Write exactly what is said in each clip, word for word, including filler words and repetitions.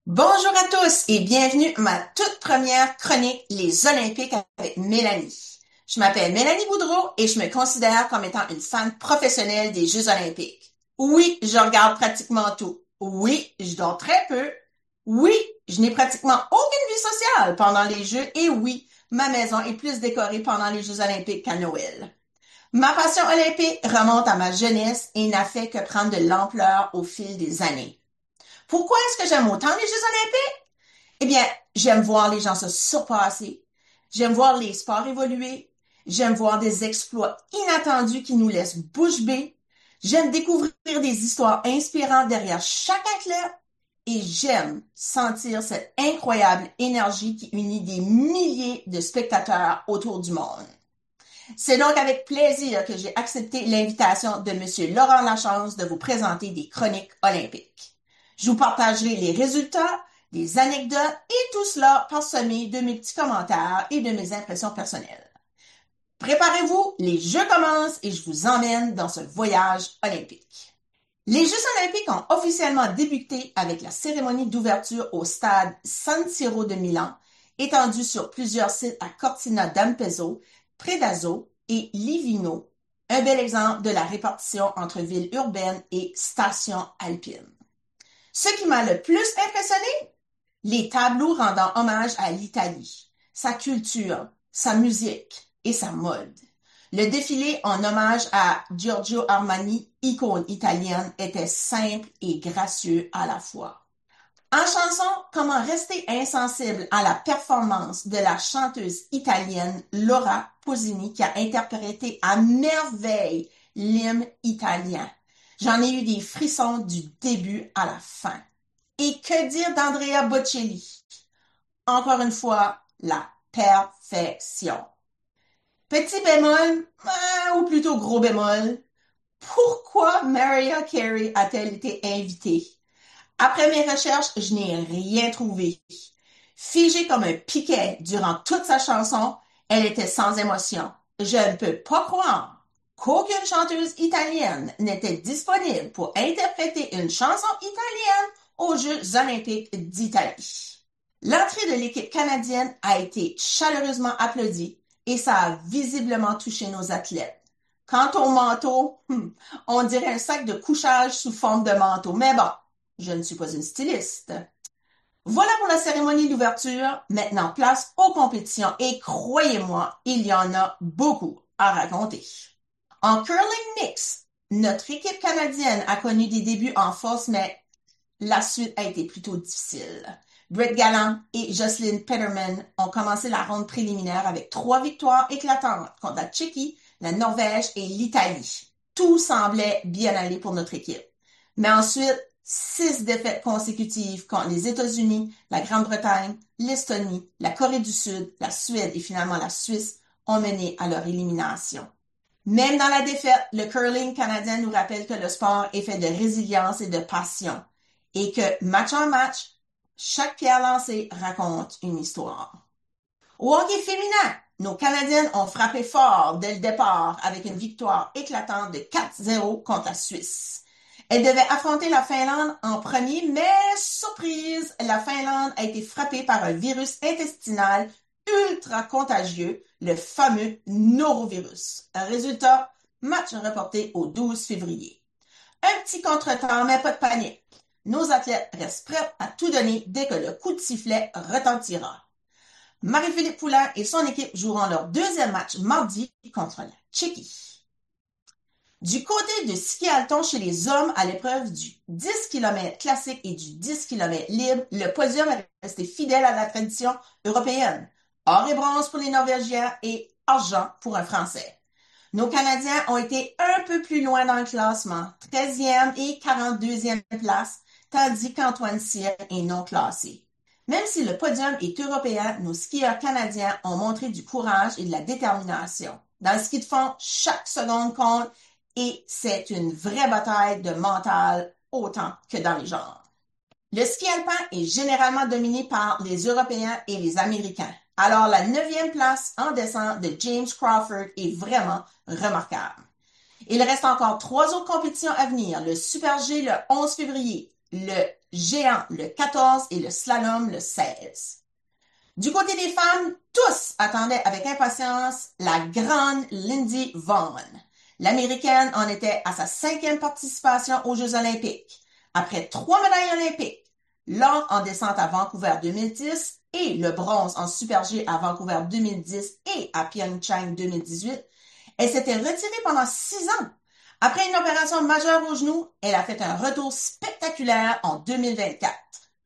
Bonjour à tous et bienvenue à ma toute première chronique Les Olympiques avec Mélanie. Je m'appelle Mélanie Boudreau et je me considère comme étant une fan professionnelle des Jeux Olympiques. Oui, je regarde pratiquement tout. Oui, je dors très peu. Oui, je n'ai pratiquement aucune vie sociale pendant les Jeux et oui, ma maison est plus décorée pendant les Jeux Olympiques qu'à Noël. Ma passion olympique remonte à ma jeunesse et n'a fait que prendre de l'ampleur au fil des années. Pourquoi est-ce que j'aime autant les Jeux Olympiques? Eh bien, j'aime voir les gens se surpasser. J'aime voir les sports évoluer. J'aime voir des exploits inattendus qui nous laissent bouche bée. J'aime découvrir des histoires inspirantes derrière chaque athlète. Et j'aime sentir cette incroyable énergie qui unit des milliers de spectateurs autour du monde. C'est donc avec plaisir que j'ai accepté l'invitation de M. Laurent Lachance de vous présenter des chroniques olympiques. Je vous partagerai les résultats, des anecdotes et tout cela parsemé de mes petits commentaires et de mes impressions personnelles. Préparez-vous, les Jeux commencent et je vous emmène dans ce voyage olympique. Les Jeux olympiques ont officiellement débuté avec la cérémonie d'ouverture au stade San Siro de Milan, étendue sur plusieurs sites à Cortina d'Ampezzo, Predazzo et Livigno, un bel exemple de la répartition entre villes urbaines et stations alpines. Ce qui m'a le plus impressionné, les tableaux rendant hommage à l'Italie, sa culture, sa musique et sa mode. Le défilé en hommage à Giorgio Armani, icône italienne, était simple et gracieux à la fois. En chanson, comment rester insensible à la performance de la chanteuse italienne Laura Pausini qui a interprété à merveille l'hymne italien. J'en ai eu des frissons du début à la fin. Et que dire d'Andrea Bocelli? Encore une fois, la perfection. Petit bémol, euh, ou plutôt gros bémol, pourquoi Mariah Carey a-t-elle été invitée? Après mes recherches, je n'ai rien trouvé. Figée comme un piquet durant toute sa chanson, elle était sans émotion. Je ne peux pas croire qu'aucune chanteuse italienne n'était disponible pour interpréter une chanson italienne aux Jeux olympiques d'Italie. L'entrée de l'équipe canadienne a été chaleureusement applaudie et ça a visiblement touché nos athlètes. Quant au manteau, on dirait un sac de couchage sous forme de manteau, mais bon, je ne suis pas une styliste. Voilà pour la cérémonie d'ouverture. Maintenant, place aux compétitions et croyez-moi, il y en a beaucoup à raconter. En curling mix, notre équipe canadienne a connu des débuts en force, mais la suite a été plutôt difficile. Brett Gallant et Jocelyn Peterman ont commencé la ronde préliminaire avec trois victoires éclatantes contre la Tchéquie, la Norvège et l'Italie. Tout semblait bien aller pour notre équipe. Mais ensuite, six défaites consécutives contre les États-Unis, la Grande-Bretagne, l'Estonie, la Corée du Sud, la Suède et finalement la Suisse ont mené à leur élimination. Même dans la défaite, le curling canadien nous rappelle que le sport est fait de résilience et de passion et que match en match, chaque pierre lancée raconte une histoire. Au hockey féminin, nos Canadiennes ont frappé fort dès le départ avec une victoire éclatante de quatre zéro contre la Suisse. Elles devaient affronter la Finlande en premier, mais surprise, la Finlande a été frappée par un virus intestinal ultra contagieux, le fameux norovirus. Résultat, match reporté au douze février. Un petit contretemps, mais pas de panique. Nos athlètes restent prêts à tout donner dès que le coup de sifflet retentira. Marie-Philippe Poulin et son équipe joueront leur deuxième match mardi contre la Tchéquie. Du côté de ski alton chez les hommes à l'épreuve du dix kilomètres classique et du dix kilomètres libre, le podium est resté fidèle à la tradition européenne. Or et bronze pour les Norvégiens et argent pour un Français. Nos Canadiens ont été un peu plus loin dans le classement, treizième et quarante-deuxième place, tandis qu'Antoine Cyr est non classé. Même si le podium est européen, nos skieurs canadiens ont montré du courage et de la détermination. Dans le ski de fond, chaque seconde compte et c'est une vraie bataille de mental autant que dans les genres. Le ski alpin est généralement dominé par les Européens et les Américains. Alors la neuvième place en descente de James Crawford est vraiment remarquable. Il reste encore trois autres compétitions à venir. Le Super G le onze février, le géant le quatorze et le slalom le seize. Du côté des femmes, tous attendaient avec impatience la grande Lindsey Vonn. L'Américaine en était à sa cinquième participation aux Jeux olympiques. Après trois médailles olympiques, l'or en descente à Vancouver deux mille dix et le bronze en Super G à Vancouver deux mille dix et à Pyeongchang deux mille dix-huit, elle s'était retirée pendant six ans. Après une opération majeure au genou, elle a fait un retour spectaculaire en deux mille vingt-quatre.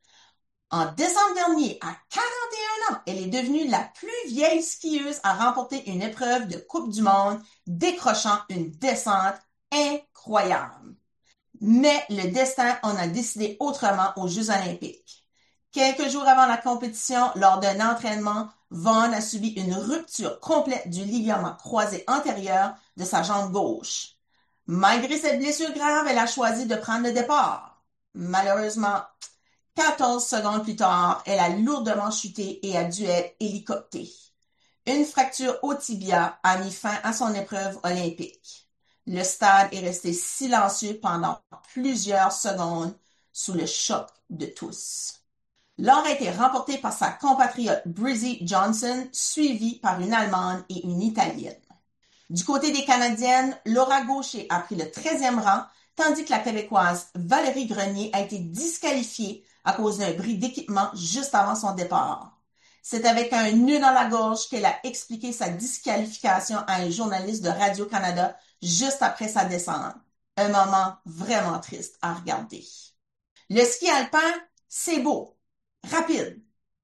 En décembre dernier, à quarante et un ans, elle est devenue la plus vieille skieuse à remporter une épreuve de Coupe du monde, décrochant une descente incroyable. Mais le destin en a décidé autrement aux Jeux olympiques. Quelques jours avant la compétition, lors d'un entraînement, Vonn a subi une rupture complète du ligament croisé antérieur de sa jambe gauche. Malgré cette blessure grave, elle a choisi de prendre le départ. Malheureusement, quatorze secondes plus tard, elle a lourdement chuté et a dû être hélicoptée. Une fracture au tibia a mis fin à son épreuve olympique. Le stade est resté silencieux pendant plusieurs secondes sous le choc de tous. L'or a été remporté par sa compatriote Brizzy Johnson, suivie par une Allemande et une Italienne. Du côté des Canadiennes, Laura Gaucher a pris le treizième rang, tandis que la Québécoise Valérie Grenier a été disqualifiée à cause d'un bris d'équipement juste avant son départ. C'est avec un nœud dans la gorge qu'elle a expliqué sa disqualification à un journaliste de Radio-Canada juste après sa descente. Un moment vraiment triste à regarder. Le ski alpin, c'est beau, rapide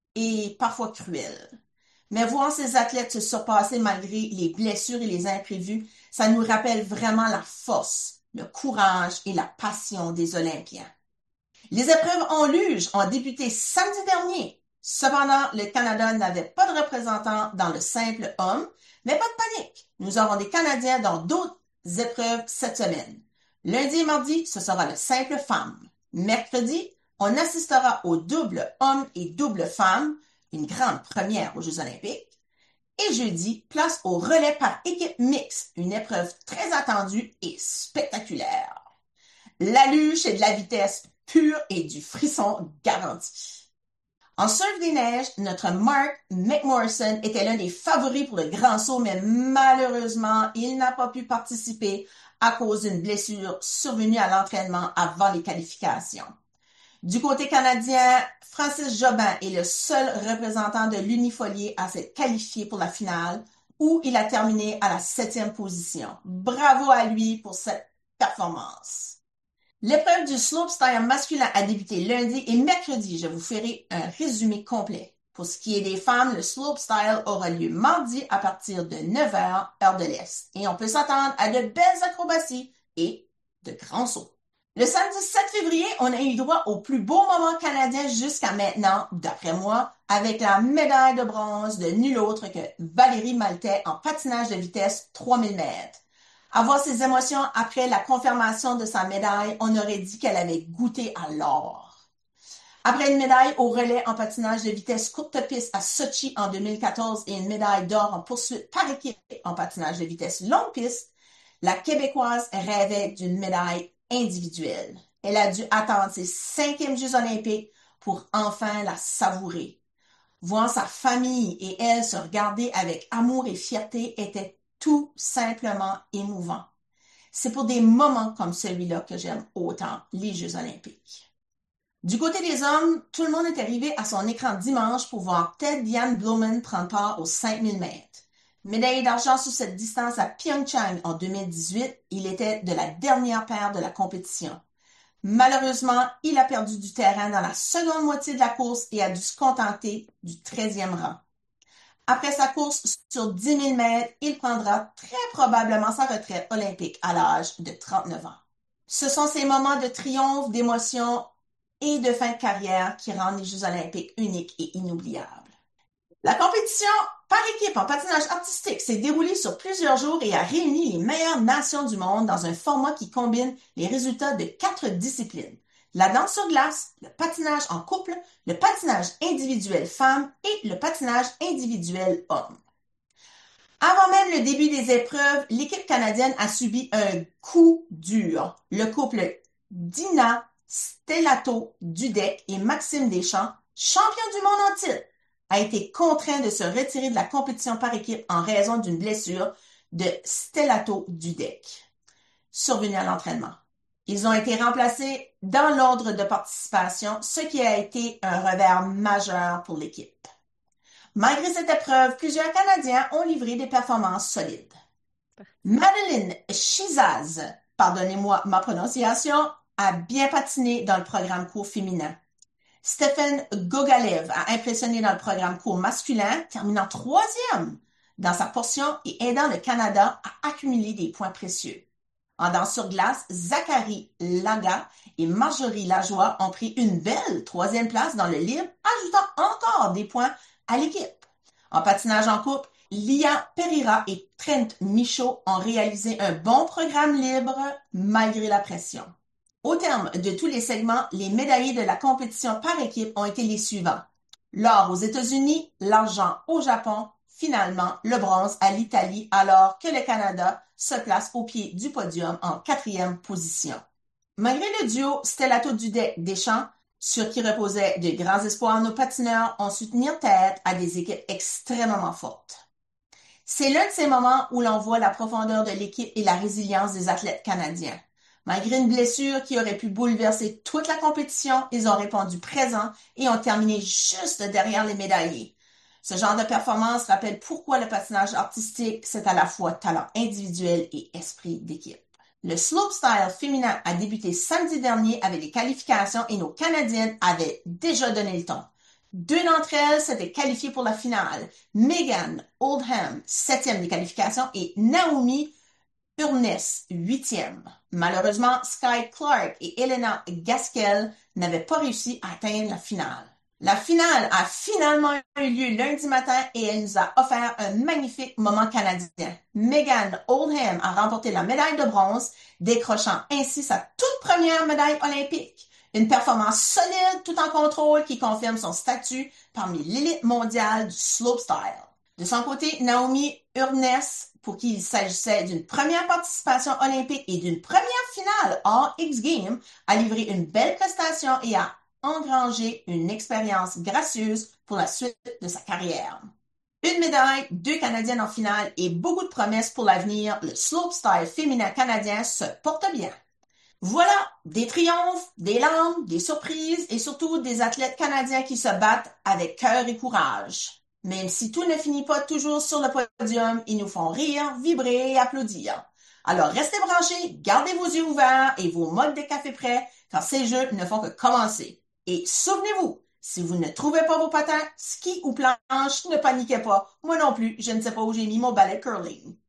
et parfois cruel. Mais voir ces athlètes se surpasser malgré les blessures et les imprévus, ça nous rappelle vraiment la force, le courage et la passion des Olympiens. Les épreuves en luge ont débuté samedi dernier. Cependant, le Canada n'avait pas de représentant dans le simple homme, mais pas de panique. Nous aurons des Canadiens dans d'autres épreuves cette semaine. Lundi et mardi, ce sera le simple femme. Mercredi, on assistera au double homme et double femme, une grande première aux Jeux olympiques. Et jeudi, place au relais par équipe mixte, une épreuve très attendue et spectaculaire. La luge, c'est de la vitesse pure et du frisson garanti. En surf des neiges, notre Mark McMorrison était l'un des favoris pour le grand saut, mais malheureusement, il n'a pas pu participer à cause d'une blessure survenue à l'entraînement avant les qualifications. Du côté canadien, Francis Jobin est le seul représentant de l'unifolié à s'être qualifié pour la finale, où il a terminé à la septième position. Bravo à lui pour cette performance. L'épreuve du slopestyle masculin a débuté lundi et mercredi. Je vous ferai un résumé complet. Pour ce qui est des femmes, le slopestyle aura lieu mardi à partir de neuf heures, heure de l'Est. Et on peut s'attendre à de belles acrobaties et de grands sauts. Le samedi sept février, on a eu droit au plus beau moment canadien jusqu'à maintenant, d'après moi, avec la médaille de bronze de nul autre que Valérie Maltais en patinage de vitesse trois mille mètres. Avoir ses émotions après la confirmation de sa médaille, on aurait dit qu'elle avait goûté à l'or. Après une médaille au relais en patinage de vitesse courte piste à Sochi en deux mille quatorze et une médaille d'or en poursuite par équipe en patinage de vitesse longue piste, la Québécoise rêvait d'une médaille individuelle. Elle a dû attendre ses cinquièmes Jeux olympiques pour enfin la savourer. Voir sa famille et elle se regarder avec amour et fierté était tout simplement émouvant. C'est pour des moments comme celui-là que j'aime autant les Jeux olympiques. Du côté des hommes, tout le monde est arrivé à son écran dimanche pour voir Ted Jan Blumen prendre part aux cinq mille mètres. Médaillé d'argent sur cette distance à Pyeongchang en deux mille dix-huit, il était de la dernière paire de la compétition. Malheureusement, il a perdu du terrain dans la seconde moitié de la course et a dû se contenter du treizième rang. Après sa course sur dix mille mètres, il prendra très probablement sa retraite olympique à l'âge de trente-neuf ans. Ce sont ces moments de triomphe, d'émotion et de fin de carrière qui rendent les Jeux olympiques uniques et inoubliables. La compétition par équipe en patinage artistique s'est déroulée sur plusieurs jours et a réuni les meilleures nations du monde dans un format qui combine les résultats de quatre disciplines. La danse sur glace, le patinage en couple, le patinage individuel femme et le patinage individuel homme. Avant même le début des épreuves, l'équipe canadienne a subi un coup dur. Le couple Dina Stellato Dudek et Maxime Deschamps, champions du monde en titre, a été contraint de se retirer de la compétition par équipe en raison d'une blessure de Stellato Dudek, survenue à l'entraînement. Ils ont été remplacés dans l'ordre de participation, ce qui a été un revers majeur pour l'équipe. Malgré cette épreuve, plusieurs Canadiens ont livré des performances solides. Madeline Chizaz, pardonnez-moi ma prononciation, a bien patiné dans le programme court féminin. Stephen Gogalev a impressionné dans le programme court masculin, terminant troisième dans sa portion et aidant le Canada à accumuler des points précieux. En danse sur glace, Zachary Laga et Marjorie Lajoie ont pris une belle troisième place dans le libre, ajoutant encore des points à l'équipe. En patinage en couple, Lia Pereira et Trent Michaud ont réalisé un bon programme libre malgré la pression. Au terme de tous les segments, les médaillés de la compétition par équipe ont été les suivants. L'or aux États-Unis, l'argent au Japon, finalement le bronze à l'Italie, alors que le Canada se place au pied du podium en quatrième position. Malgré le duo Stellato Dudek-Deschamps, sur qui reposaient de grands espoirs, nos patineurs ont su tenir tête à des équipes extrêmement fortes. C'est l'un de ces moments où l'on voit la profondeur de l'équipe et la résilience des athlètes canadiens. Malgré une blessure qui aurait pu bouleverser toute la compétition, ils ont répondu présent et ont terminé juste derrière les médaillés. Ce genre de performance rappelle pourquoi le patinage artistique, c'est à la fois talent individuel et esprit d'équipe. Le slopestyle féminin a débuté samedi dernier avec les qualifications et nos Canadiennes avaient déjà donné le ton. Deux d'entre elles s'étaient qualifiées pour la finale. Megan Oldham, septième des qualifications, et Naomi Urnes, huitième. Malheureusement, Sky Clark et Elena Gaskell n'avaient pas réussi à atteindre la finale. La finale a finalement eu lieu lundi matin et elle nous a offert un magnifique moment canadien. Megan Oldham a remporté la médaille de bronze, décrochant ainsi sa toute première médaille olympique. Une performance solide tout en contrôle qui confirme son statut parmi l'élite mondiale du slopestyle. De son côté, Naomi Urnes, pour qui il s'agissait d'une première participation olympique et d'une première finale hors X-Games, a livré une belle prestation et a engrangé une expérience gracieuse pour la suite de sa carrière. Une médaille, deux Canadiennes en finale et beaucoup de promesses pour l'avenir, le slopestyle féminin canadien se porte bien. Voilà, des triomphes, des larmes, des surprises et surtout des athlètes canadiens qui se battent avec cœur et courage. Même si tout ne finit pas toujours sur le podium, ils nous font rire, vibrer et applaudir. Alors restez branchés, gardez vos yeux ouverts et vos mugs de café prêts car ces jeux ne font que commencer. Et souvenez-vous, si vous ne trouvez pas vos patins, ski ou planche, ne paniquez pas. Moi non plus, je ne sais pas où j'ai mis mon balai curling.